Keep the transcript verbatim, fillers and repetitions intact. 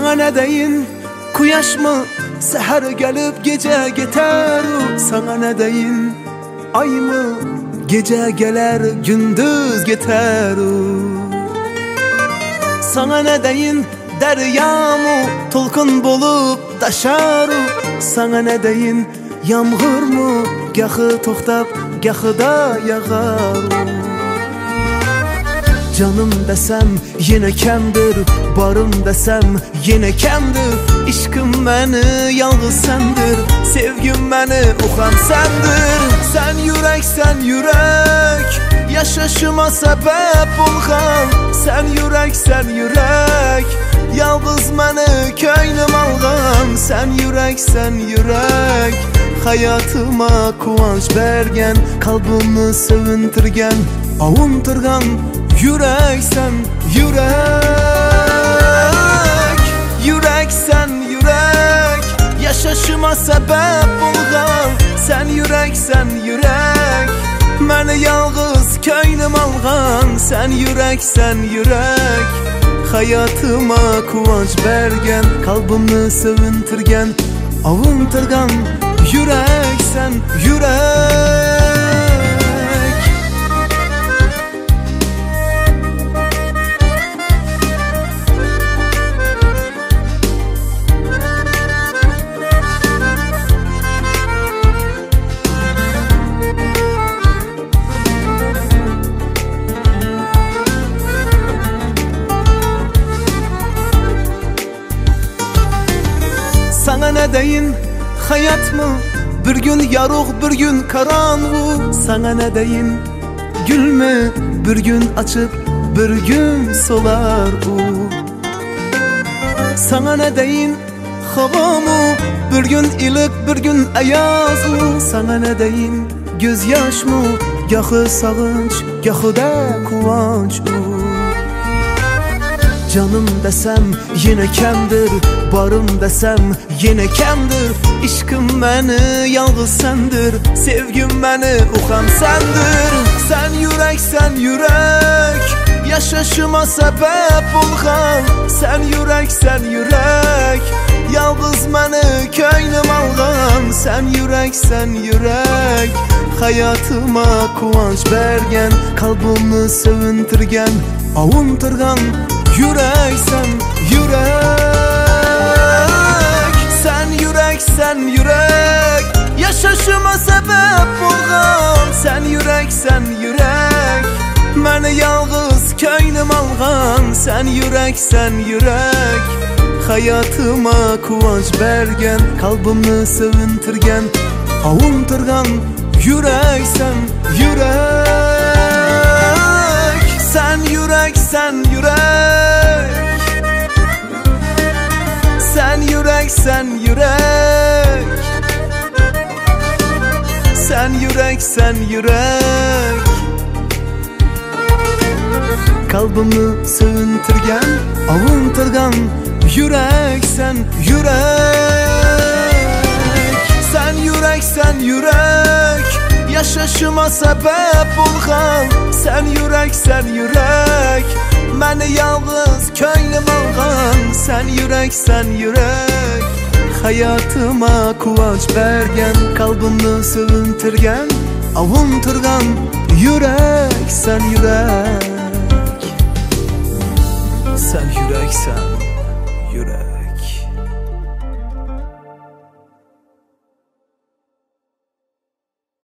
Sana ne deyin, kuyaş mı seher gelip gece gider? Sana ne deyin, ay mı gece gelir gündüz gider? Sana ne deyin, derya mı tolkun bulup taşar? Sana ne deyin, yağmur mu gahı toxtab gahı da yağar? Canım desem yine kemdir, barım desem yine kemdir. İşkım beni yalnız sendir, sevgim beni uxan sendir. Sen yürek, sen yürek, yaşaşıma sebep olğan. Sen yürek, sen yürek, yalnız beni köynüm alğan. Sen yürek, sen yürek, hayatıma kuvanç bergen, kalbimi sevintirgen, avunturgan. Yürek sen yürek, yürek sen yürek, yaşaşıma sebep olğan. Sen yürek, sen yürek, məni yalnız köynüm alğan. Sen yürek, sen yürek, hayatıma kuvanç bergen, kalbimi sevintirgen, avunturgan. Yürek sen yürek. Sana ne deyin, hayat mı bir gün yarıq bir gün karanlık? Sana ne deyin, gül mü bir gün açıp bir gün solar o? Sana ne deyin, hava mı bir gün ilik bir gün ayaz o? Sana ne deyin, gözyaş mı gahı sağınç gahı da kuvanç o? Canım desem yine kemdir, barım desem yine kemdir. İşkım beni yalnız sendir, sevgim beni uxan sendir. Sen yürek, sen yürek, yaşaşıma sebep olğan. Sen yürek, sen yürek, yalnız beni köynüm alğan. Sen yürek, sen yürek, hayatıma kuvanç bergen, kalbimi sevintirgen, avunturgan. Yürek sen yürek, sen yürek, sen yürek, yaşaşıma sebep olğan. Sen yürek, sen yürek, məni yalnız köynüm alğan. Sen yürek, sen yürek, hayatıma kuvanç bergen, kalbimi sevintirgen, avunturgan. Yürek sen yürek, sen yürek, sen yürek, sen yürek, sen yürek, sen yürek, sen yürek, kalbimi sevintirgen, avunturgan. Yürek sen yürek, sen yürek, sen yürek, yaşaşıma sebep olğan. Sen yürek, sen yürek, məni yalnız köynüm alğan. Sen yürek, sen yürek, hayatıma kuvanç bergen, kalbimi sevintirgen, avunturgan. Yürek sen yürek, sen yürek sen.